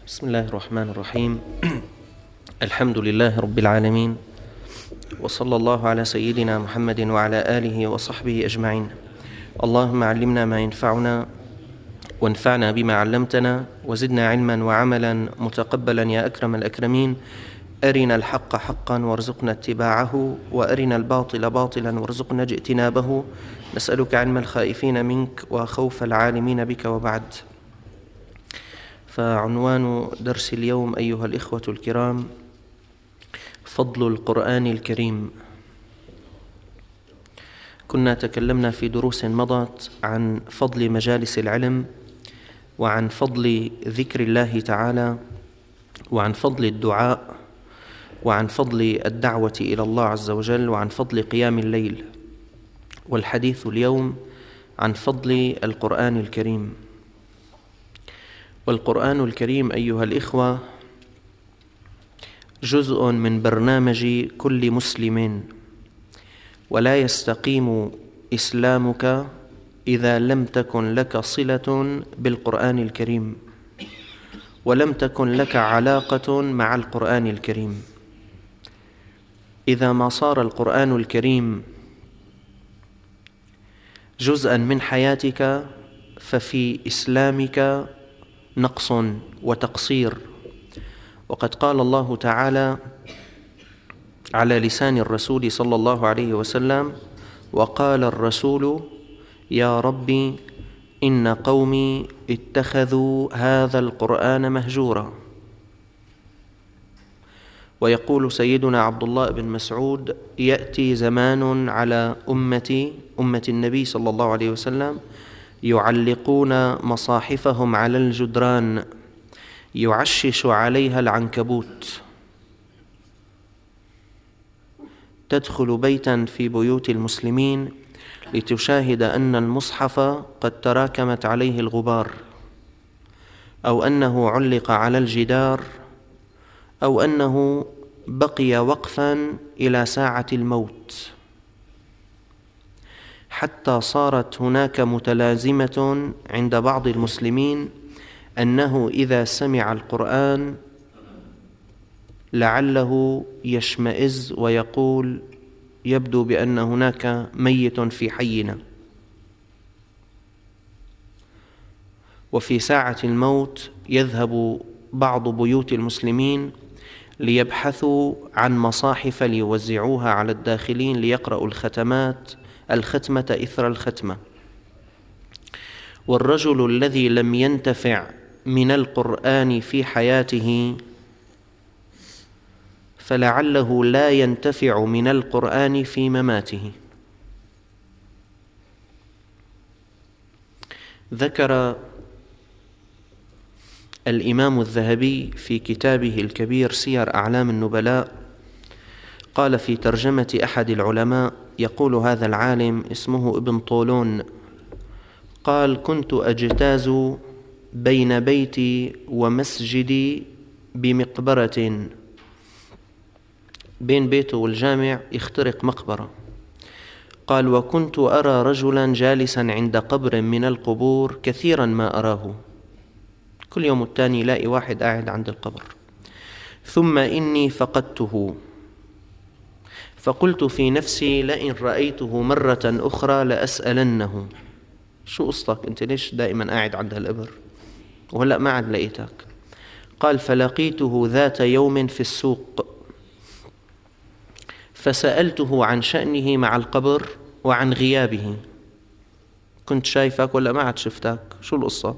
بسم الله الرحمن الرحيم. الحمد لله رب العالمين، وصلى الله على سيدنا محمد وعلى آله وصحبه أجمعين. اللهم علمنا ما ينفعنا وانفعنا بما علمتنا وزدنا علما وعملا متقبلا يا أكرم الأكرمين. أرنا الحق حقا وارزقنا اتباعه، وأرنا الباطل باطلا وارزقنا اجتنابه. نسألك علم الخائفين منك وخوف العالمين بك، وبعد. فعنوان درس اليوم أيها الإخوة الكرام: فضل القرآن الكريم. كنا تكلمنا في دروس مضت عن فضل مجالس العلم، وعن فضل ذكر الله تعالى، وعن فضل الدعاء، وعن فضل الدعوة إلى الله عز وجل، وعن فضل قيام الليل. والحديث اليوم عن فضل القرآن الكريم. والقرآن الكريم أيها الإخوة جزء من برنامج كل مسلم، ولا يستقيم إسلامك إذا لم تكن لك صلة بالقرآن الكريم، ولم تكن لك علاقة مع القرآن الكريم. إذا ما صار القرآن الكريم جزءا من حياتك ففي إسلامك نقص وتقصير. وقد قال الله تعالى على لسان الرسول صلى الله عليه وسلم: وقال الرسول يا ربي إن قومي اتخذوا هذا القرآن مهجورا. ويقول سيدنا عبد الله بن مسعود: يأتي زمان على أمة النبي صلى الله عليه وسلم يعلقون مصاحفهم على الجدران يعشش عليها العنكبوت. تدخل بيتا في بيوت المسلمين لتشاهد أن المصحف قد تراكمت عليه الغبار، أو أنه علق على الجدار، أو أنه بقي وقفا إلى ساعة الموت، حتى صارت هناك متلازمة عند بعض المسلمين أنه إذا سمع القرآن لعله يشمئز ويقول: يبدو بأن هناك ميت في حينا. وفي ساعة الموت يذهب بعض بيوت المسلمين ليبحثوا عن مصاحف ليوزعوها على الداخلين ليقرأوا الختمة إثر الختمة. والرجل الذي لم ينتفع من القرآن في حياته فلعله لا ينتفع من القرآن في مماته. ذكر الإمام الذهبي في كتابه الكبير سير أعلام النبلاء، قال في ترجمة أحد العلماء، يقول هذا العالم اسمه ابن طولون، قال: كنت أجتاز بين بيتي ومسجدي بمقبرة، بين بيته والجامع يخترق مقبرة. قال: وكنت أرى رجلا جالسا عند قبر من القبور كثيرا ما أراه، كل يوم التاني يلاقي واحد قاعد عند القبر. ثم إني فقدته، فقلت في نفسي: لئن رأيته مرة أخرى لأسألنه: شو قصتك أنت، ليش دائما قاعد عند هالقبر وهلأ ما عاد لقيتك؟ قال: فلقيته ذات يوم في السوق، فسألته عن شأنه مع القبر وعن غيابه. كنت شايفك ولا ما عاد شفتك، شو القصة؟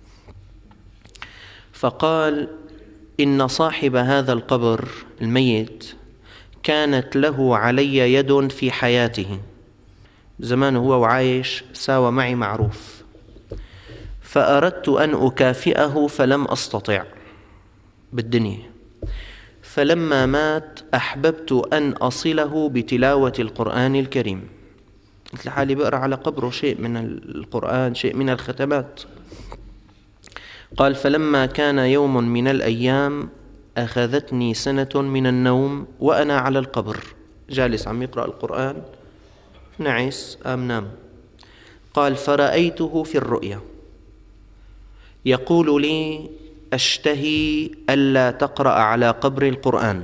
فقال: إن صاحب هذا القبر الميت كانت له علي يد في حياته، زمان هو وعايش ساوى معي معروف، فأردت أن أكافئه فلم أستطع بالدنيا، فلما مات أحببت أن أصله بتلاوة القرآن الكريم. قلت لحالي بقرأ على قبره شيء من القرآن، شيء من الختمات. قال: فلما كان يوم من الأيام أخذتني سنة من النوم وأنا على القبر جالس عم يقرأ القرآن، نعس نام. قال: فرأيته في الرؤيا يقول لي: أشتهي ألا تقرأ على قبر القرآن.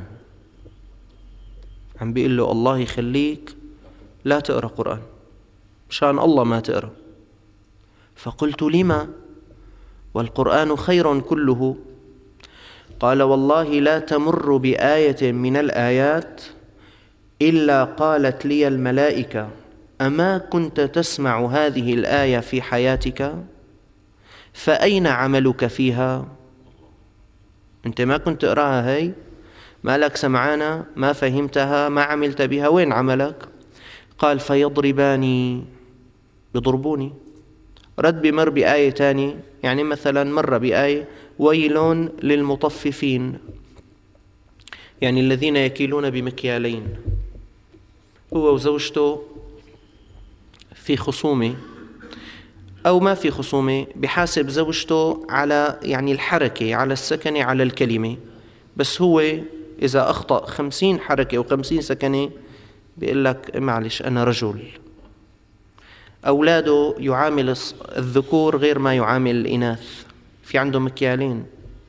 عم بيقول له الله يخليك لا تقرأ قرآن، مشان الله ما تقرأ. فقلت لما والقرآن خير كله؟ قال والله لا تمر بآية من الآيات إلا قالت لي الملائكة أما كنت تسمع هذه الآية في حياتك؟ فأين عملك فيها؟ أنت ما كنت تقرأها هي؟ ما لك سمعانا؟ ما فهمتها؟ ما عملت بها؟ وين عملك؟ قال فيضرباني، يضربوني. رد بمر بآية تاني، يعني مثلا مر بآية ويل للمطففين، يعني الذين يكيلون بمكيالين. هو وزوجته في خصومة أو ما في خصومة، بحاسب زوجته على يعني الحركة، على السكنة، على الكلمة، بس هو إذا أخطأ 50 حركة و50 سكنة بيقول لك معلش أنا رجل. أولاده يعامل الذكور غير ما يعامل الإناث، في عنده مكيالين.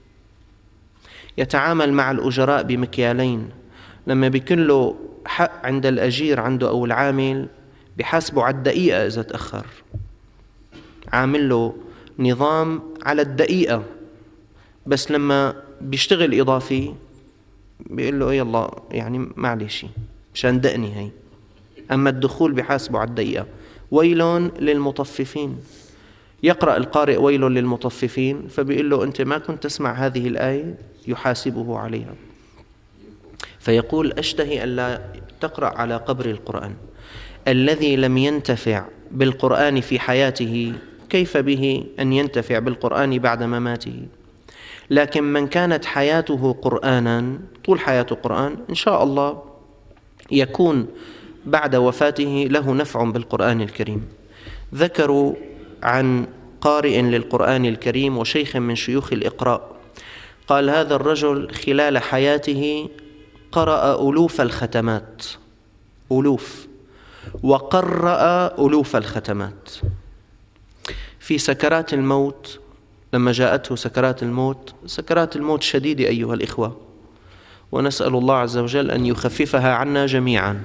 يتعامل مع الأجراء بمكيالين. لما بيكون له حق عند الأجير عنده أو العامل بحاسبه على الدقيقة إذا تأخر، عامل له نظام على الدقيقة، بس لما بيشتغل إضافي بيقول له يلا يعني معلش مشان دقني هي. أما الدخول بحاسبه على الدقيقة. ويل للمطففين. يقرأ القارئ ويل للمطففين، فبيقول له أنت ما كنت تسمع هذه الآية، يحاسبه عليها. فيقول أشتهي ألا تقرأ على قبر القرآن. الذي لم ينتفع بالقرآن في حياته كيف به أن ينتفع بالقرآن بعد مماته؟ لكن من كانت حياته قرآنا، طول حياته قرآن، إن شاء الله يكون بعد وفاته له نفع بالقرآن الكريم. ذكروا عن قارئ للقرآن الكريم وشيخ من شيوخ الإقراء، قال هذا الرجل خلال حياته قرأ ألوف الختمات، ألوف، وقرأ ألوف الختمات. في سكرات الموت، لما جاءته سكرات الموت، سكرات الموت شديدة أيها الإخوة، ونسأل الله عز وجل أن يخففها عنا جميعا.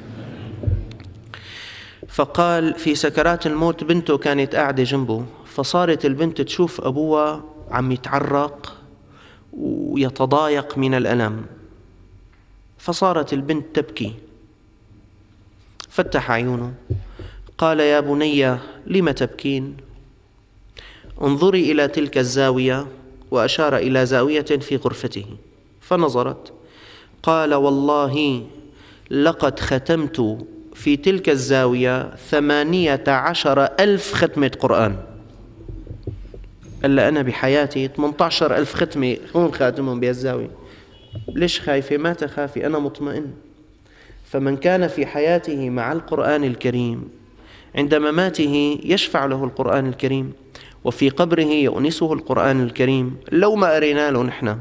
فقال في سكرات الموت بنته كانت قاعدة جنبه، فصارت البنت تشوف أبوها عم يتعرق ويتضايق من الألم، فصارت البنت تبكي. فتح عيونه قال يا بني لم تبكين؟ انظري إلى تلك الزاوية، وأشار إلى زاوية في غرفته، فنظرت. قال والله لقد ختمت في تلك الزاوية 18,000 ختمة قرآن. إلا أنا بحياتي 18,000 ختمة هون خاتمهم بهالزاوية. ليش خايفة؟ ما تخافي، أنا مطمئن. فمن كان في حياته مع القرآن الكريم عند مماته يشفع له القرآن الكريم، وفي قبره يؤنسه القرآن الكريم، لو ما أرينا له نحن،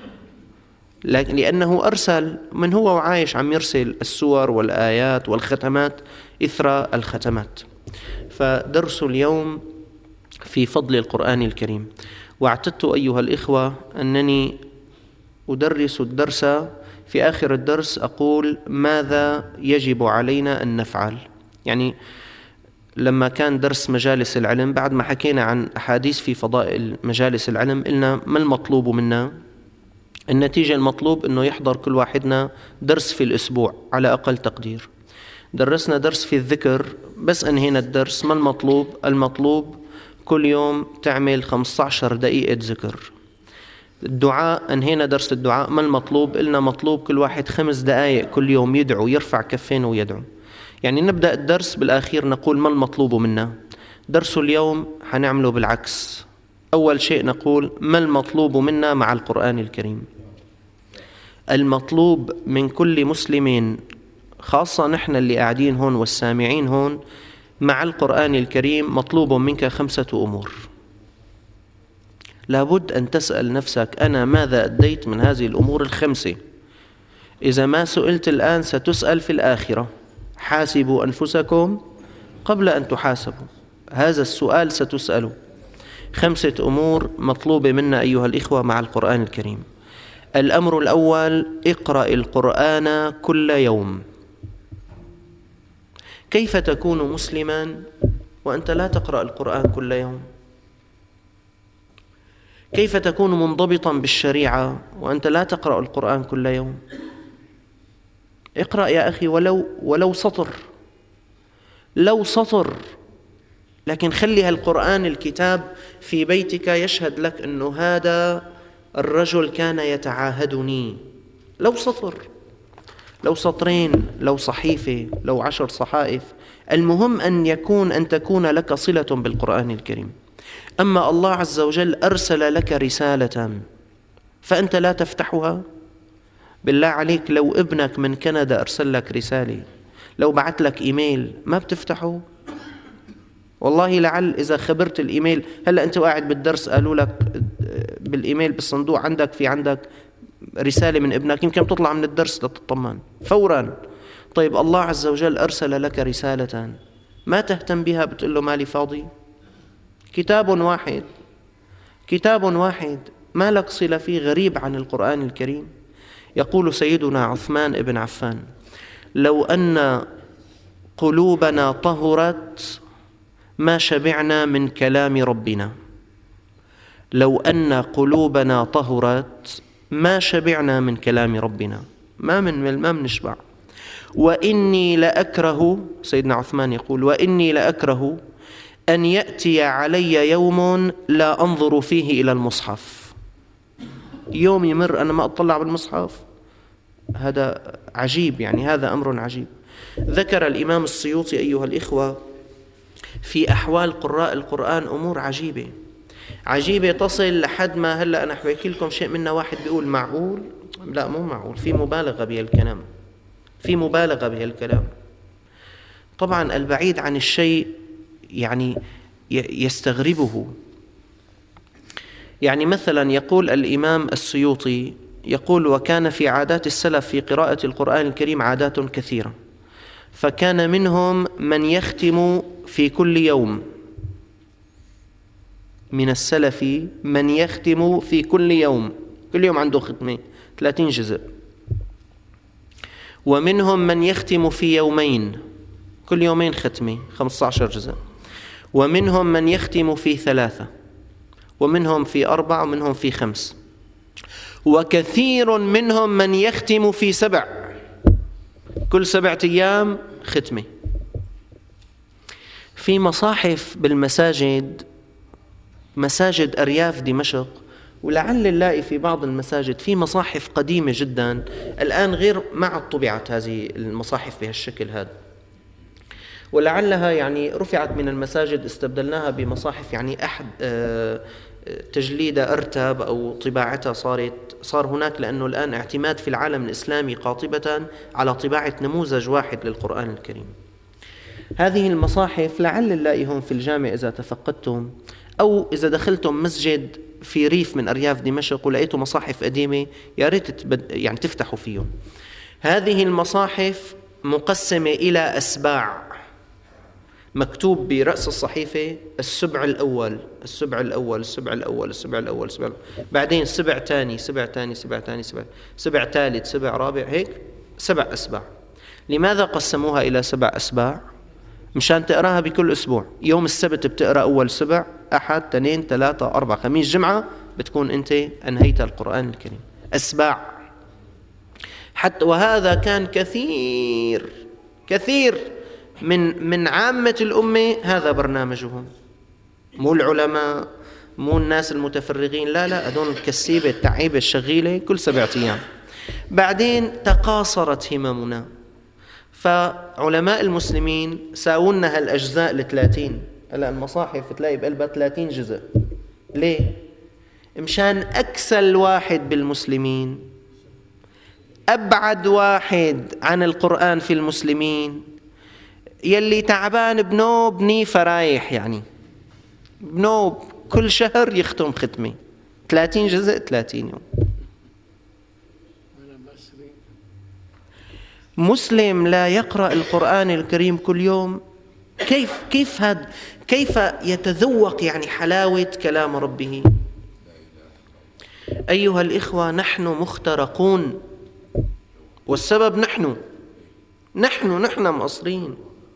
لأنه أرسل من هو وعايش، عم يرسل السور والآيات والختمات إثر الختمات. فدرس اليوم في فضل القرآن الكريم. واعتدت أيها الإخوة أنني أدرس الدرس، في آخر الدرس أقول ماذا يجب علينا أن نفعل. يعني لما كان درس مجالس العلم، بعد ما حكينا عن أحاديث في فضائل مجالس العلم، قلنا ما المطلوب منا؟ النتيجة المطلوب أنه يحضر كل واحدنا درس في الأسبوع على أقل تقدير. درسنا درس في الذكر، بس أنهينا الدرس. ما المطلوب؟ المطلوب كل يوم تعمل 15 دقيقة ذكر. الدعاء، أنهينا درس الدعاء. ما المطلوب؟ قلنا مطلوب كل واحد 5 دقائق كل يوم يدعو، يرفع كفين ويدعو. يعني نبدأ الدرس بالآخير نقول ما المطلوب منا. درس اليوم حنعمله بالعكس. أول شيء نقول ما المطلوب منا مع القرآن الكريم. المطلوب من كل مسلم، خاصة نحن اللي قاعدين هون والسامعين هون، مع القرآن الكريم مطلوب منك 5 أمور. لابد أن تسأل نفسك أنا ماذا أديت من هذه الأمور ال5؟ إذا ما سئلت الآن ستسأل في الآخرة. حاسبوا أنفسكم قبل أن تحاسبوا. هذا السؤال ستسأله. 5 أمور مطلوبة منا أيها الإخوة مع القرآن الكريم. الأمر الأول: اقرأ القرآن كل يوم. كيف تكون مسلما وأنت لا تقرأ القرآن كل يوم؟ كيف تكون منضبطا بالشريعة وأنت لا تقرأ القرآن كل يوم؟ اقرأ يا أخي ولو سطر، لو سطر، لكن خلي هالقرآن الكتاب في بيتك يشهد لك أنه هذا الرجل كان يتعاهدني. لو سطر، لو سطرين، لو صحيفة، لو 10 صحائف، المهم أن تكون لك صلة بالقرآن الكريم. أما الله عز وجل أرسل لك رسالة فأنت لا تفتحها؟ بالله عليك، لو ابنك من كندا أرسل لك رسالة، لو بعت لك إيميل، ما بتفتحه؟ والله لعل إذا خبرت الإيميل، هلأ أنت قاعد بالدرس قالوا لك بالإيميل بالصندوق عندك رسالة من ابنك، يمكن تطلع من الدرس لتطمن فورا. طيب الله عز وجل أرسل لك رسالة ما تهتم بها، بتقول له مالي فاضي؟ كتاب واحد ما لك صلة فيه، غريب عن القرآن الكريم. يقول سيدنا عثمان بن عفان: لو أن قلوبنا طهرت ما شبعنا من كلام ربنا. لو أن قلوبنا طهرت ما شبعنا من كلام ربنا، ما نشبع. وإني لأكره، سيدنا عثمان يقول: وإني لأكره أن يأتي علي يوم لا أنظر فيه إلى المصحف. يوم يمر أنا ما أطلع بالمصحف، هذا عجيب، يعني هذا أمر عجيب. ذكر الإمام السيوطي أيها الإخوة في أحوال قراء القرآن أمور عجيبة تصل لحد ما هلأ أنا أحكي لكم شيء منها. واحد بيقول معقول؟ لا، مو معقول، في مبالغة بهالكلام. طبعا البعيد عن الشيء يعني يستغربه. يعني مثلا يقول الإمام السيوطي، يقول: وكان في عادات السلف في قراءة القرآن الكريم عادات كثيرة، فكان منهم من يختم في كل يوم. من السلف من يختم في كل يوم عنده ختمة 30 جزء. ومنهم من يختم في يومين، كل يومين ختمة 15 جزء. ومنهم من يختم في 3، ومنهم في 4، ومنهم في 5. وكثير منهم من يختم في 7، كل 7 أيام ختمة. في مصاحف بالمساجد، مساجد أرياف دمشق، ولعل نلاقي في بعض المساجد في مصاحف قديمة جدا الآن غير ما طبعت هذه المصاحف بهالشكل هذا، ولعلها يعني رفعت من المساجد، استبدلناها بمصاحف يعني أحد تجليدها أرتب أو طباعتها صار هناك، لأنه الآن اعتماد في العالم الإسلامي قاطبة على طباعة نموذج واحد للقرآن الكريم. هذه المصاحف لعل نلاقيهم في الجامع إذا تفقدتم، أو إذا دخلتم مسجد في ريف من أرياف دمشق ولقيتوا مصاحف قديمة، يا ريت يعني تفتحوا فيهم. هذه المصاحف مقسمة إلى أسباع، مكتوب برأس الصحيفة السبع الأول، بعدين سبع ثاني، سبع ثالث، سبع رابع، هيك 7 أسباع. لماذا قسموها إلى 7 أسباع؟ مشان تقراها بكل أسبوع. يوم السبت بتقرأ أول 7، أحد، 2، 3، 4، خميس، جمعة بتكون أنت أنهيت القرآن الكريم. أسباع. حتى وهذا كان كثير من عامة الأمة، هذا برنامجهم، مو العلماء، مو الناس المتفرغين، لا، هذول الكسيبة التعيبة الشغيلة كل 7 أيام. بعدين تقاصرت هممنا، فعلماء المسلمين ساونا هالأجزاء ل30. هلا المصاحف تلاقي بقلبها 30 جزء. ليه؟ مشان أكسل واحد بالمسلمين، أبعد واحد عن القرآن في المسلمين، يلي تعبان بنوب نيفة رايح، يعني بنوب كل شهر يختم ختمة 30 جزء 30 يوم. مسلم لا يقرأ القرآن الكريم كل يوم كيف يتذوق يعني حلاوة كلام ربه؟ أيها الإخوة، نحن مخترقون، والسبب نحن مقصرين.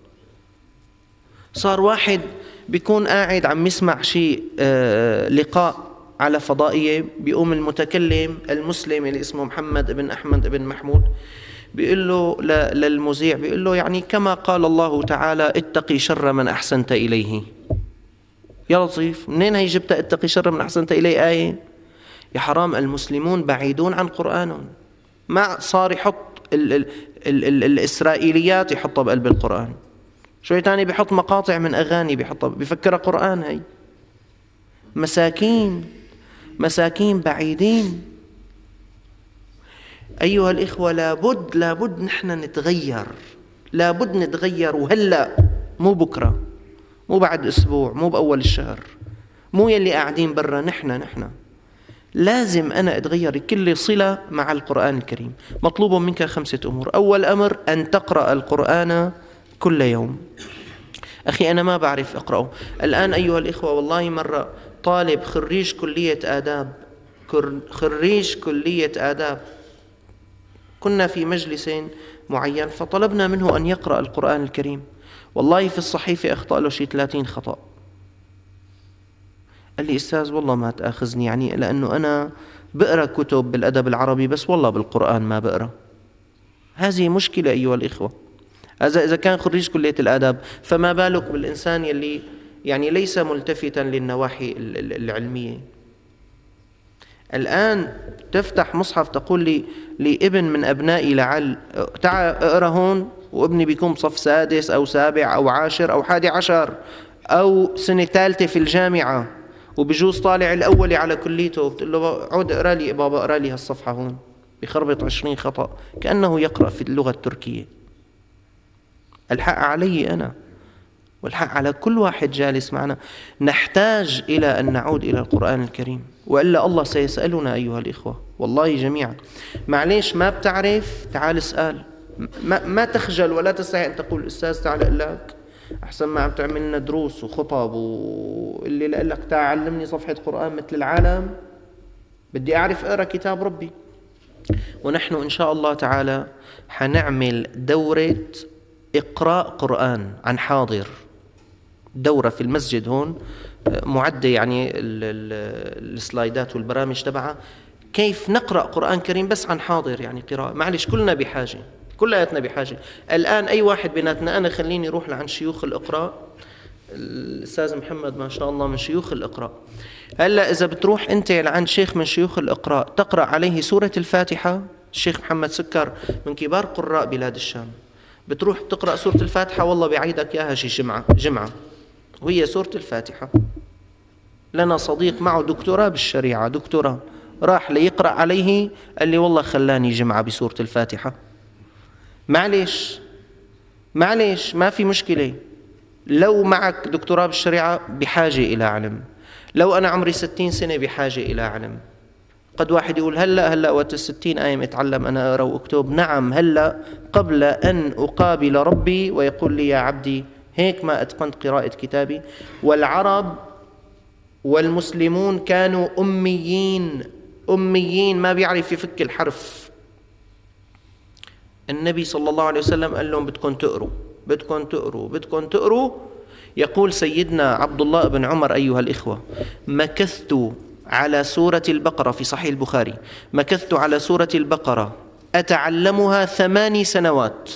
صار واحد بيكون قاعد عم يسمع شيء لقاء على فضائية، بيقوم المتكلم المسلم اللي اسمه محمد بن أحمد بن محمود بيقول له للمذيع، بيقول له يعني كما قال الله تعالى اتقي شر من أحسنت إليه. يا لطيف، منين هي جبت اتقي شر من أحسنت إليه آية؟ يا حرام، المسلمون بعيدون عن قرآنهم. ما صار يحط الإسرائيليات يحطها بقلب القرآن، شوي تاني بيحط مقاطع من أغاني بيحطها، بيفكرها قرآن. هي مساكين بعيدين. أيها الإخوة، لابد نحن نتغير، لابد نتغير، وهلأ، مو بكرة، مو بعد أسبوع، مو بأول الشهر، مو يلي قاعدين برا. نحن لازم أنا أتغير. كل صلة مع القرآن الكريم. مطلوب منك 5 أمور. أول أمر أن تقرأ القرآن كل يوم. أخي أنا ما بعرف أقرأه الآن أيها الإخوة. والله مرة طالب خريج كلية آداب كنا في مجلس معين، فطلبنا منه أن يقرأ القرآن الكريم. والله في الصحيفة أخطأ له شيء 30 خطأ. قال لي أستاذ والله ما تأخذني، يعني لأنه أنا بقرأ كتب بالأدب العربي بس والله بالقرآن ما بقرأ. هذه مشكلة أيها الإخوة. إذا كان خريج كلية الآداب، فما بالك بالإنسان يلي يعني ليس ملتفتا للنواحي العلمية. الآن تفتح مصحف تقول لي لابن من أبنائي لعل تعال اقرأ هون، وابني بيكون بصف 6 أو 7 أو 10 أو 11 أو سنة 3 في الجامعة، وبجوز طالع الأول على كليته، بتقول له عود اقرأ لي بابا، اقرأ لي هالصفحة هون، بخربط 20 خطأ كأنه يقرأ في اللغة التركية. الحق علي أنا، والحق على كل واحد جالس معنا. نحتاج إلى أن نعود إلى القرآن الكريم، وإلا الله سيسألنا أيها الإخوة، والله جميعا. معليش ما بتعرف، تعال اسأل، ما تخجل ولا تستحي أن تقول أستاذ تعال أقول لك، أحسن ما عم تعمل لنا دروس وخطب واللي لقل لك تعال علمني صفحة قرآن مثل العالم. بدي أعرف أقرأ كتاب ربي. ونحن إن شاء الله تعالى حنعمل دورة إقراء قرآن عن حاضر، دورة في المسجد هون معدة، يعني السلايدات والبرامج تبعها كيف نقرأ قرآن كريم بس عن حاضر، يعني قراءة. معلش كلنا بحاجة، كلياتنا بحاجة. الآن أي واحد بيناتنا، أنا خليني أروح لعند شيوخ الإقراء، الأستاذ محمد ما شاء الله من شيوخ الإقراء. هلأ إذا بتروح أنت لعند شيخ من شيوخ الإقراء تقرأ عليه سورة الفاتحة، الشيخ محمد سكر من كبار قراء بلاد الشام، بتروح تقرأ سورة الفاتحة والله بيعيدك إياها شي جمعة وهي سورة الفاتحة. لنا صديق معه دكتوراه بالشريعة، دكتوراه، راح ليقرأ عليه قال لي والله خلاني جمعة بسورة الفاتحة. معليش ما في مشكلة. لو معك دكتوراه بالشريعة بحاجة إلى علم، لو أنا عمري 60 سنة بحاجة إلى علم. قد واحد يقول هلأ وقت 60 آية أتعلم أنا أقرأ وأكتب. نعم هلأ، قبل أن أقابل ربي ويقول لي يا عبدي هيك ما أتقنت قراءة كتابي. والعرب والمسلمون كانوا أميين ما بيعرف يفك الحرف. النبي صلى الله عليه وسلم قال لهم بدكم تقروا. يقول سيدنا عبد الله بن عمر أيها الإخوة، مكثت على سورة البقرة في صحيح البخاري، مكثت على سورة البقرة أتعلمها 8 سنوات،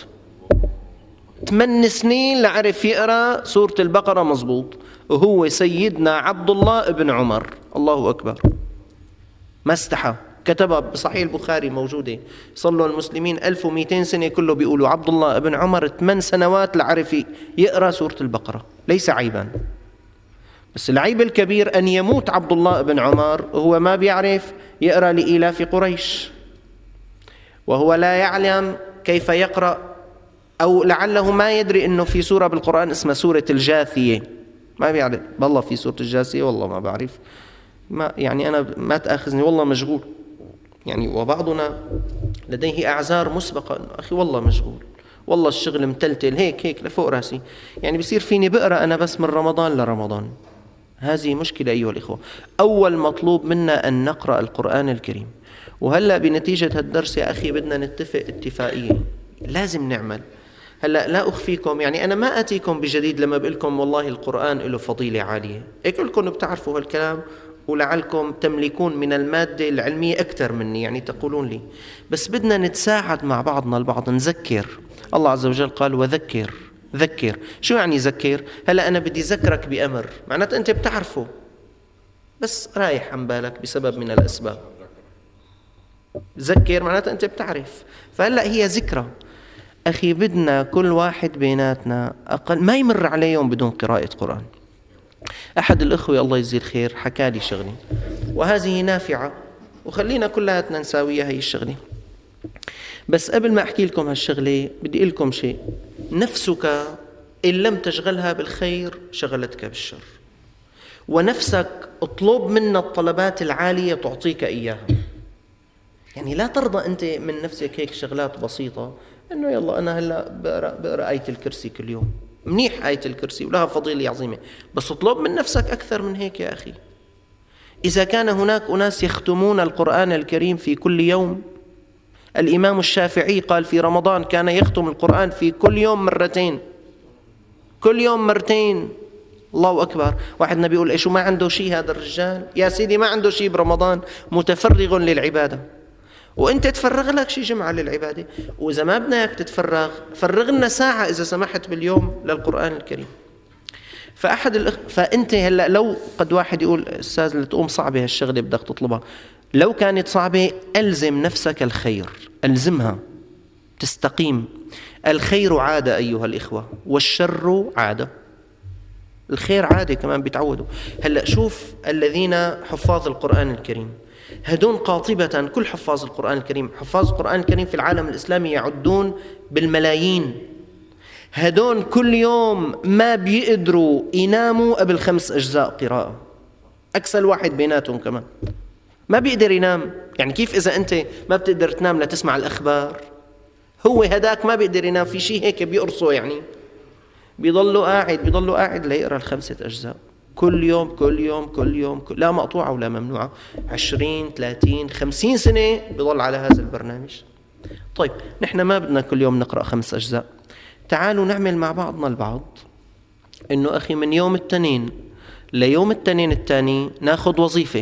8 سنين لعرف يقرأ سورة البقرة مزبوط، وهو سيدنا عبد الله بن عمر. الله أكبر، ما استحى، كتبها بصحيح البخاري موجودة. صلوا المسلمين 1200 سنة كله بيقولوا عبد الله بن عمر 8 سنوات لعرف يقرأ سورة البقرة. ليس عيبا، بس العيب الكبير أن يموت عبد الله بن عمر وهو ما بيعرف يقرأ لإيلاف قريش، وهو لا يعلم كيف يقرأ، أو لعله ما يدري أنه في سورة بالقرآن اسمها سورة الجاثية، ما بيعرف. والله في سورة الجاثية والله ما بعرف، يعني أنا ما تأخذني والله مشغول، يعني وبعضنا لديه أعذار مسبقة، أخي والله مشغول، والله الشغل متلتل هيك لفوق راسي، يعني بصير فيني بقرأ أنا بس من رمضان لرمضان. هذه مشكلة أيها الإخوة. أول مطلوب منا أن نقرأ القرآن الكريم. وهلأ بنتيجة هالدرس يا أخي بدنا نتفق اتفاقية لازم نعمل. هلأ لا أخفيكم، يعني أنا ما أتيكم بجديد لما بقولكم والله القرآن له فضيلة عالية، هيك لكم بتعرفوا هالكلام ولعلكم تملكون من المادة العلمية أكثر مني، يعني تقولون لي. بس بدنا نتساعد مع بعضنا البعض، نذكر. الله عز وجل قال وذكر. ذكر، شو يعني ذكر؟ هلأ أنا بدي ذكرك بأمر، معناته أنت بتعرفه بس رايح عن بالك بسبب من الأسباب. ذكر معناته أنت بتعرف، فهلأ هي ذكرى. أخي بدنا كل واحد بيناتنا أقل ما يمر عليه يوم بدون قراءة قرآن. أحد الأخوة الله يجزيه الخير حكى لي شغلة وهذه نافعة، وخلينا كلاتنا نساويها هي الشغلة. بس قبل ما أحكي لكم هالشغلة بدي أقول لكم شيء. نفسك إن لم تشغلها بالخير شغلتك بالشر، ونفسك اطلب منا الطلبات العالية تعطيك إياها. يعني لا ترضى أنت من نفسك هيك شغلات بسيطة، إنه يلا أنا هلأ بقرأ آية الكرسي كل يوم. منيح آية الكرسي ولها فضيلة عظيمة، بس اطلب من نفسك أكثر من هيك يا أخي. إذا كان هناك أناس يختمون القرآن الكريم في كل يوم، الإمام الشافعي قال في رمضان كان يختم القرآن في كل يوم مرتين، كل يوم مرتين. الله أكبر. واحد نبي يقول إيش ما عنده شيء هذا الرجال؟ يا سيدي ما عنده شيء برمضان، متفرغ للعبادة، وانت تفرغ لك شي جمعة للعبادة. واذا ما بدناك تتفرغ فرغ لنا ساعة اذا سمحت باليوم للقرآن الكريم. فانت هلا لو قد واحد يقول استاذ لتقوم صعبة هالشغلة بدك تطلبها، لو كانت صعبة ألزم نفسك الخير، ألزمها تستقيم. الخير عادة أيها الإخوة، والشر عادة. الخير عادة كمان بيتعودوا. هلا شوف الذين حفاظ القرآن الكريم هدون قاطبة، كل حفاظ القرآن الكريم، حفاظ القرآن الكريم في العالم الإسلامي يعدون بالملايين. هدون كل يوم ما بيقدروا يناموا قبل 5 أجزاء قراءة. أكسل واحد بيناتهم كمان ما بيقدر ينام. يعني كيف إذا أنت ما بتقدر تنام لتسمع الأخبار، هو هداك ما بيقدر ينام في شيء هيك بيقرصه، يعني بيضلوا قاعد ليقرأ 5 أجزاء كل يوم كل يوم كل يوم، لا مقطوعة ولا ممنوعة. 20 30 50 سنة بيضل على هذا البرنامج. طيب نحن ما بدنا كل يوم نقرأ 5 أجزاء. تعالوا نعمل مع بعضنا البعض إنه أخي من يوم الاثنين ليوم الاثنين الثاني ناخذ وظيفة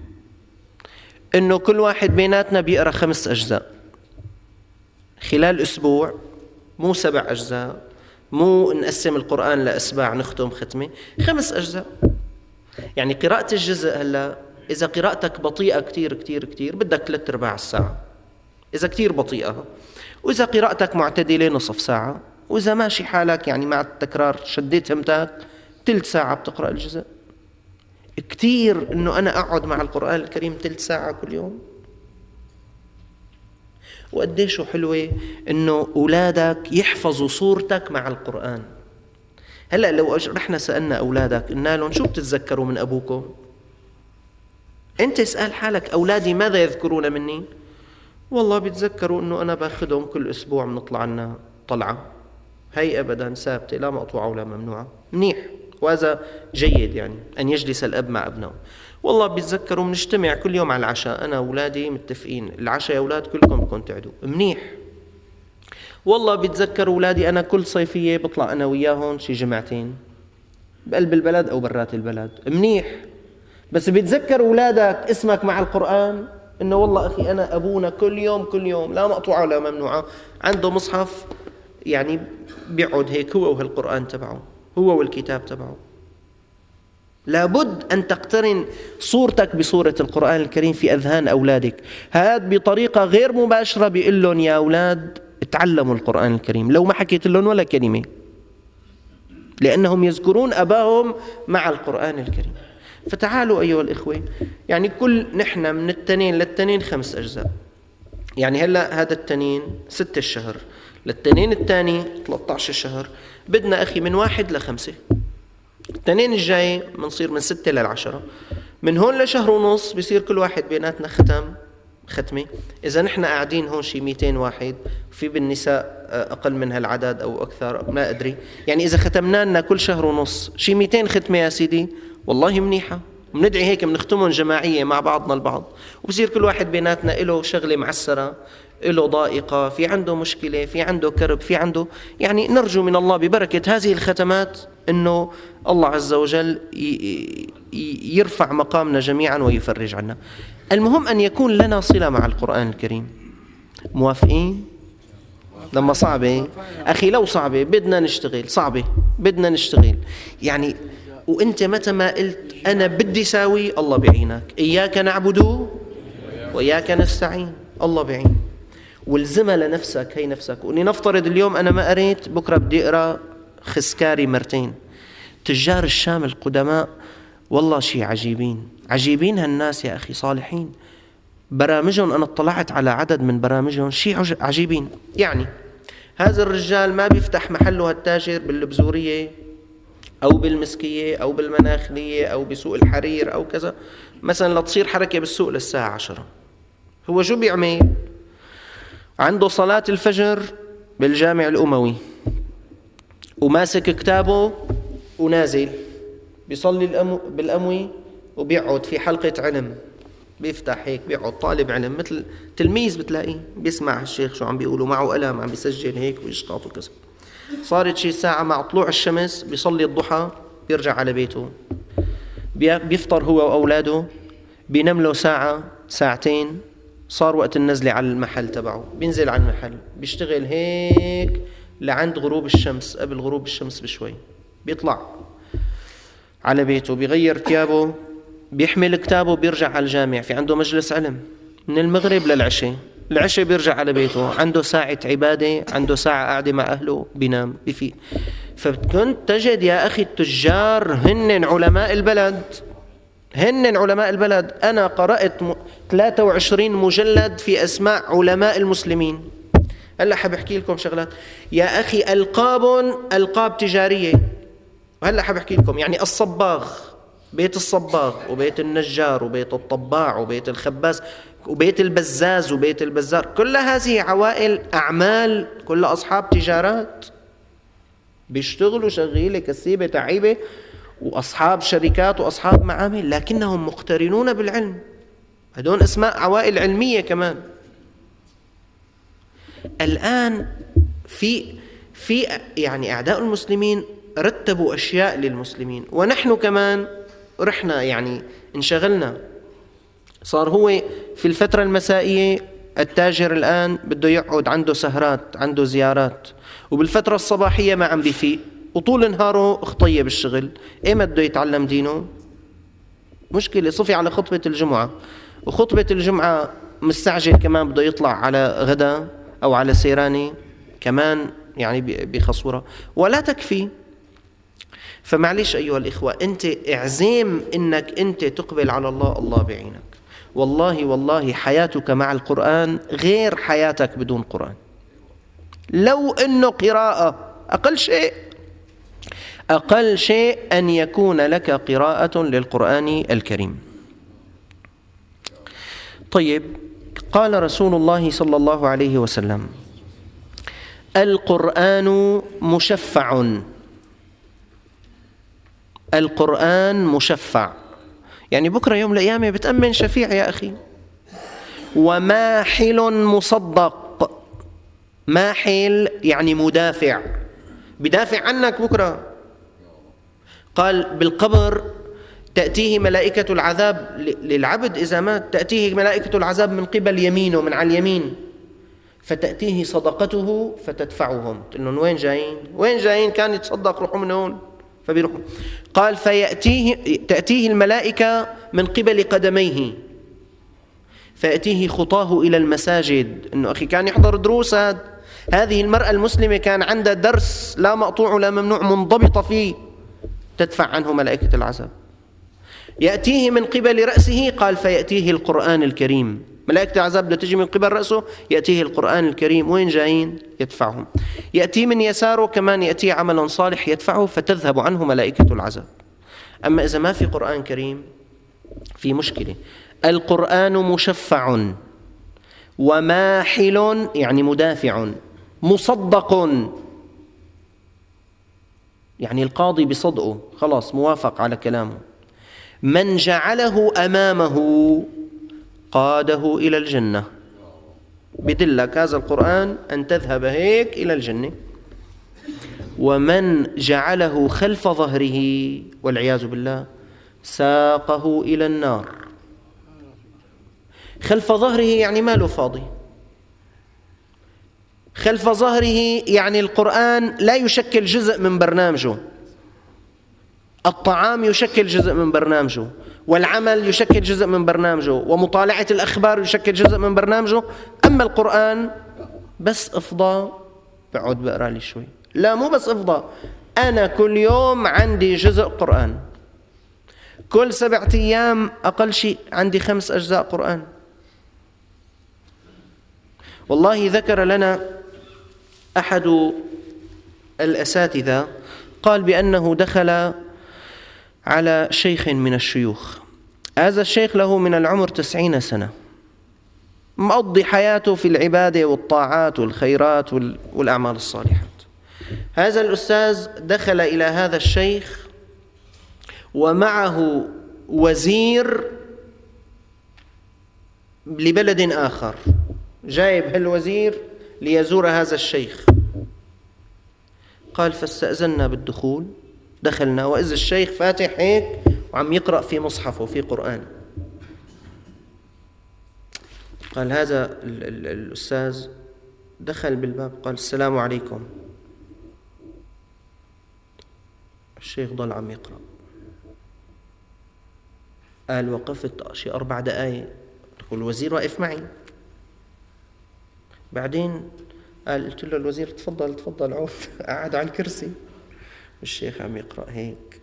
إنه كل واحد بيناتنا بيقرأ 5 أجزاء خلال أسبوع، مو 7 أجزاء، مو نقسم القرآن لأسباع نختم ختمة، 5 أجزاء. يعني قراءة الجزء هلا إذا قراءتك بطيئة كتير كتير كتير بدك 3/4 الساعة إذا كتير بطيئة، وإذا قراءتك معتدلة نصف ساعة، وإذا ماشي حالك يعني مع التكرار شديت همتك 1/3 ساعة بتقرأ الجزء. كتير إنه أنا أقعد مع القرآن الكريم 1/3 ساعة كل يوم. وقديشو حلوة إنه أولادك يحفظوا صورتك مع القرآن. هلأ لو رحنا سألنا أولادك قلنا لهم شو بتتذكروا من أبوكم؟ أنت اسأل حالك أولادي ماذا يذكرون مني؟ والله بيتذكروا إنه أنا باخدهم كل أسبوع بنطلع لنا طلعة، هي أبدا ثابتة لا مقطوعة ولا ممنوعة. منيح، وهذا جيد يعني أن يجلس الأب مع ابنه. والله بيتذكروا بنجتمع كل يوم على العشاء، أنا أولادي متفقين العشاء يا أولاد كلكم بدكم تعدوا. منيح. والله بيتذكروا أولادي أنا كل صيفية بطلع أنا وياهم شي جمعتين بقلب البلد أو برات البلد. منيح. بس بيتذكروا أولادك اسمك مع القرآن إنه والله أخي أنا أبونا كل يوم لا مقطوعة ولا ممنوعة عنده مصحف، يعني بيقعد هيك هو وهالقرآن تبعه، هو والكتاب تبعه. لابد أن تقترن صورتك بصورة القرآن الكريم في أذهان أولادك. هذا بطريقة غير مباشرة بيقول لهم يا أولاد اتعلموا القرآن الكريم، لو ما حكيت لهم ولا كلمة، لأنهم يذكرون أباهم مع القرآن الكريم. فتعالوا أيها الإخوة، يعني نحن من التنين للتنين 5 أجزاء. يعني هلأ هذا التنين 6 الشهر، للتنين الثاني 13 الشهر، بدنا أخي من 1 ل5. التنين الجاي منصير من 6 ل10، من هون لشهر ونص بيصير كل واحد بيناتنا ختم ختمة. إذا نحن قاعدين هون شي 200 واحد، في بالنساء أقل من هالعدد أو أكثر ما أدري، يعني إذا ختمنا لنا كل شهر ونص شي 200 ختمة يا سيدي، والله منيحة. ومندعي هيك بنختمهم جماعية مع بعضنا البعض، وبصير كل واحد بيناتنا له شغلة معسرة، له ضائقة، في عنده مشكلة، في عنده كرب، في عنده، يعني نرجو من الله ببركة هذه الختمات أنه الله عز وجل يرفع مقامنا جميعا ويفرج عنا. المهم أن يكون لنا صلة مع القرآن الكريم. موافقين؟ لما صعبة أخي، لو صعبة بدنا نشتغل، صعبة بدنا نشتغل يعني. وإنت متى ما قلت أنا بدي ساوي، الله بعينك. إياك نعبد وإياك نستعين، الله بعين. والزمها لنفسك، هي نفسك. وإني نفترض اليوم أنا ما قريت، بكرة بدي أقرأ خسكاري مرتين. تجار الشام القدماء والله شيء عجيبين، عجيبين هالناس يا أخي، صالحين. برامجهم أنا اطلعت على عدد من برامجهم، شيء عجيبين. يعني هذا الرجال ما بيفتح محله التاجر بالبزورية أو بالمسكية أو بالمناخلية أو بسوق الحرير أو كذا مثلا لتصير حركة بالسوق للساعة 10. هو شو بيعمل؟ عنده صلاة الفجر بالجامع الأموي، وماسك كتابه ونازل بيصلي بالأموي، وبيقعد في حلقة علم، بيفتح هيك بيقعد طالب علم مثل تلميذ بتلاقيه، بيسمع الشيخ شو عم بيقولوا، معه قلم عم بيسجل هيك ويشقاط وكذا. صارت شي ساعة مع طلوع الشمس بيصلي الضحى، بيرجع على بيته، بيفطر هو وأولاده، بينام له ساعة ساعتين، صار وقت النزلة على المحل تبعه، بينزل على المحل بيشتغل هيك لعند غروب الشمس، قبل غروب الشمس بشوي بيطلع على بيته، بيغير ثيابه، بيحمل كتابه، بيرجع على الجامع، في عنده مجلس علم من المغرب للعشاء، العشاء بيرجع على بيته، عنده ساعة عبادة، عنده ساعة قاعدة مع أهله، بينام بفيق. فكنت تجد يا أخي التجار هن علماء البلد، هن علماء البلد. أنا قرأت 23 مجلد في أسماء علماء المسلمين. هلا حاب أحكي لكم شغلات يا أخي، ألقاب تجارية. وهلا حاب أحكي لكم يعني الصباغ، بيت الصباغ وبيت النجار وبيت الطباع وبيت الخباز وبيت البزاز وبيت البزار، كل هذه عوائل أعمال، كل أصحاب تجارات بيشتغلوا شغيلة كسيبة تعيبة، وأصحاب شركات وأصحاب معامل، لكنهم مقترنون بالعلم. هدول اسماء عوائل علمية كمان. الآن في يعني أعداء المسلمين رتبوا أشياء للمسلمين، ونحن كمان رحنا يعني انشغلنا. صار هو في الفترة المسائية التاجر الآن بده يقعد عنده سهرات، عنده زيارات، وبالفترة الصباحية ما عم بيفيق، وطول نهاره خطية بالشغل. إيمتى بده يتعلم دينه؟ مشكلة. صفي على خطبة الجمعة، وخطبة الجمعة مستعجل كمان بده يطلع على غدا أو على سيراني كمان، يعني بخصورة ولا تكفي. فمعليش أيها الإخوة، أنت اعزم إنك أنت تقبل على الله، الله بعينك. والله والله حياتك مع القرآن غير حياتك بدون قرآن. لو أنه قراءة، أقل شيء أن يكون لك قراءة للقرآن الكريم. طيب، قال رسول الله صلى الله عليه وسلم: القرآن مشفع. القرآن مشفع يعني بكرة يوم القيامة بتأمن شفيع يا أخي. وماحل مصدق. ماحل يعني مدافع، بدافع عنك بكرة. قال بالقبر تأتيه ملائكة العذاب للعبد إذا مات، تأتيه ملائكة العذاب من قبل يمينه، من على اليمين، فتأتيه صدقته فتدفعهم. إنه وين جايين؟ كان يتصدق، روحوا من هون، فبيروحوا. قال تأتيه الملائكة من قبل قدميه، فيأتيه خطاه إلى المساجد. إنه أخي كان يحضر دروس. هذه المرأة المسلمة كان عندها درس لا مقطوع ولا ممنوع، منضبطة فيه، تدفع عنه ملائكة العذاب. يأتيه من قبل رأسه، قال فيأتيه القرآن الكريم. ملائكة العذاب بدها تجي من قبل رأسه، يأتيه القرآن الكريم. وين جايين؟ يدفعهم. يأتي من يساره كمان، يأتي عملا صالح يدفعه، فتذهب عنه ملائكة العذاب. أما إذا ما في قرآن كريم في مشكلة. القرآن مشفع وماحل يعني مدافع، مصدق يعني القاضي بصدقه، خلاص موافق على كلامه. من جعله أمامه قاده إلى الجنة. بدلك هذا القرآن أن تذهب هيك إلى الجنة. ومن جعله خلف ظهره والعياذ بالله ساقه إلى النار. خلف ظهره يعني ماله فاضي، خلف ظهره يعني القرآن لا يشكل جزء من برنامجه، الطعام يشكل جزء من برنامجه، والعمل يشكل جزء من برنامجه، ومطالعة الأخبار يشكل جزء من برنامجه. أما القرآن بس إفضاء، بقعد بقرأ لي شوي، لا مو بس إفضاء، أنا كل يوم عندي جزء قرآن، كل 7 أيام أقل شيء عندي 5 أجزاء قرآن. والله ذكر لنا أحد الأساتذة قال بأنه دخل على شيخ من الشيوخ، هذا الشيخ له من العمر 90 سنة، مقضي حياته في العبادة والطاعات والخيرات والأعمال الصالحات. هذا الأستاذ دخل إلى هذا الشيخ ومعه وزير لبلد آخر، جايب هالوزير ليزور هذا الشيخ. قال فاستأذنا بالدخول، دخلنا وإذا الشيخ فاتح هيك وعم يقرأ في مصحفه في قرآن. قال هذا الأستاذ دخل بالباب قال السلام عليكم. الشيخ ضل عم يقرأ. قال وقفت شي 4 دقائق والوزير واقف معي. بعدين قال قلت له الوزير تفضل تفضل عود. قعد على الكرسي الشيخ عم يقرأ هيك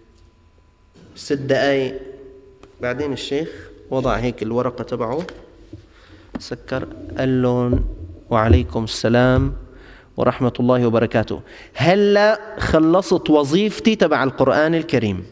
6 دقائق. بعدين الشيخ وضع هيك الورقة تبعه، سكر، قال لهم وعليكم السلام ورحمة الله وبركاته، هلأ خلصت وظيفتي تبع القرآن الكريم،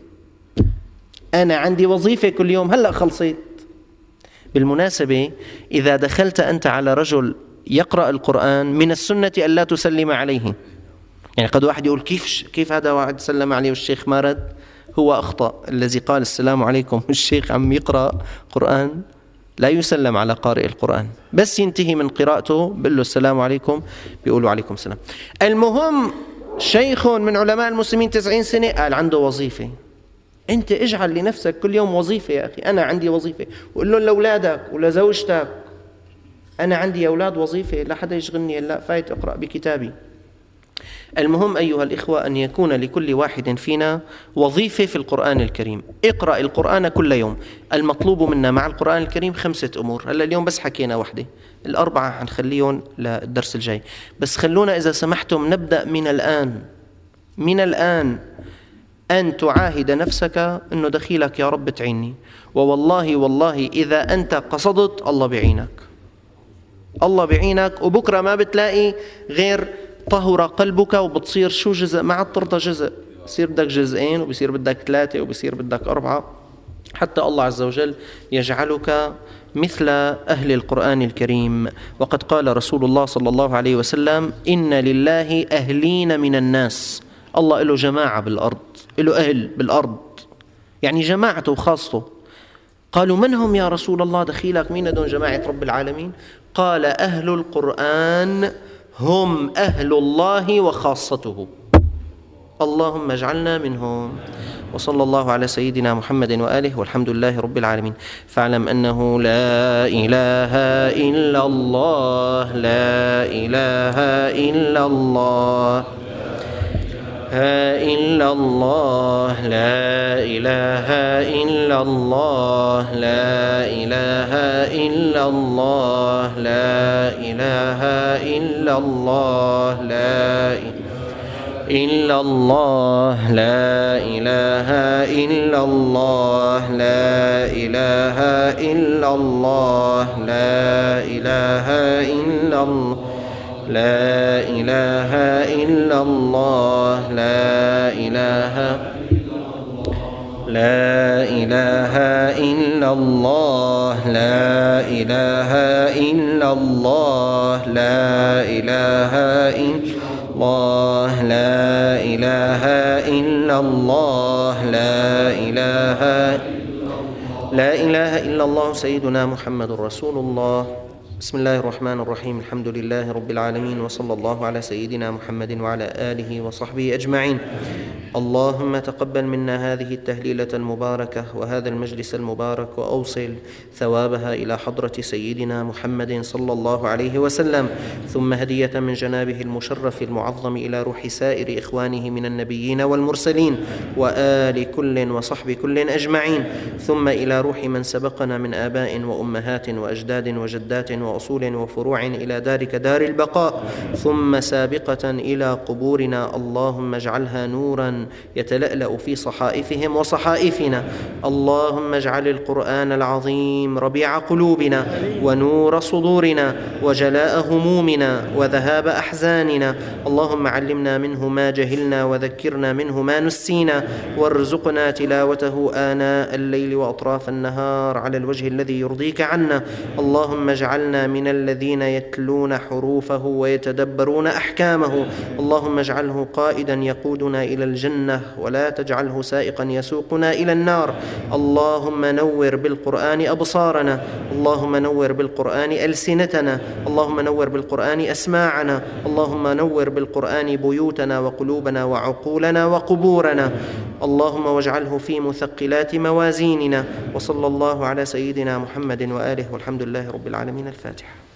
أنا عندي وظيفة كل يوم هلأ خلصت. بالمناسبة إذا دخلت أنت على رجل يقرأ القرآن من السنة أن لا تسلم عليه. يعني قد واحد يقول كيف هذا واحد سلم عليه والشيخ ما رد؟ هو أخطأ، الذي قال السلام عليكم والشيخ عم يقرأ قرآن لا يسلم على قارئ القرآن، بس ينتهي من قراءته بيقول له السلام عليكم، بيقولوا عليكم السلام. المهم شيخ من علماء المسلمين 90 سنة قال عنده وظيفة. أنت اجعل لنفسك كل يوم وظيفة يا أخي، أنا عندي وظيفة، وقل لهم لأولادك ولزوجتك أنا عندي أولاد وظيفة، لا حدا يشغلني إلا فايت أقرأ بكتابي. المهم أيها الإخوة أن يكون لكل واحد فينا وظيفة في القرآن الكريم. اقرأ القرآن كل يوم. المطلوب منا مع القرآن الكريم 5 أمور. هلا اليوم بس حكينا واحدة، ال4 حنخليهم للدرس الجاي، بس خلونا إذا سمحتم نبدأ من الآن أن تعاهد نفسك أنه دخيلك يا رب تعيني، والله إذا أنت قصدت الله بعينك، الله بعينك، وبكرة ما بتلاقي غير طهر قلبك وبتصير شو جزء، ما عاد ترضى جزء، بصير بدك 2 وبصير بدك 3 وبصير بدك 4، حتى الله عز وجل يجعلك مثل أهل القرآن الكريم. وقد قال رسول الله صلى الله عليه وسلم إن لله أهلين من الناس، الله له جماعة بالأرض، له أهل بالأرض، يعني جماعته وخاصته. قالوا من هم يا رسول الله؟ دخيلك مين دون جماعة رب العالمين؟ قال أهل القرآن هم أهل الله وخاصته، اللهم اجعلنا منهم. وصلى الله على سيدنا محمد وآله والحمد لله رب العالمين. فاعلم أنه لا إله إلا الله، لا إله إلا الله، إلا الله، لا إله إلا الله، لا إله إلا الله، لا إله إلا الله، لا إلا الله، لا إله إلا الله، لا إله إلا الله، لا إله إلا الله، لا إله إلا الله، لا إله لا إله إلا الله لا إله إلا الله لا إله إلا الله لا إله إلا الله لا إله إلا الله سيدنا محمد رسول الله. بسم الله الرحمن الرحيم. الحمد لله رب العالمين، وصلى الله على سيدنا محمد وعلى آله وصحبه أجمعين. اللهم تقبل منا هذه التهليلة المباركة وهذا المجلس المبارك، وأوصل ثوابها إلى حضرة سيدنا محمد صلى الله عليه وسلم، ثم هدية من جنابه المشرف المعظم إلى روح سائر إخوانه من النبيين والمرسلين وآل كل وصحب كل أجمعين، ثم إلى روح من سبقنا من آباء وأمهات وأجداد وجدات وأصول وفروع إلى دارك دار البقاء، ثم سابقة إلى قبورنا. اللهم اجعلها نورا يتلألأ في صحائفهم وصحائفنا. اللهم اجعل القرآن العظيم ربيع قلوبنا ونور صدورنا وجلاء همومنا وذهاب أحزاننا. اللهم علمنا منه ما جهلنا وذكرنا منه ما نسينا، وارزقنا تلاوته آناء الليل وأطراف النهار على الوجه الذي يرضيك عنا. اللهم اجعلنا من الذين يتلون حروفه ويتدبرون أحكامه. اللهم اجعله قائدا يقودنا إلى الجنة ولا تجعله سائقا يسوقنا إلى النار. اللهم نور بالقرآن أبصارنا، اللهم نور بالقرآن ألسنتنا، اللهم نور بالقرآن أسماعنا، اللهم نور بالقرآن بيوتنا وقلوبنا وعقولنا وقبورنا. اللهم واجعله في مثقلات موازيننا. وصلى الله على سيدنا محمد وآله، والحمد لله رب العالمين. الفاتحة.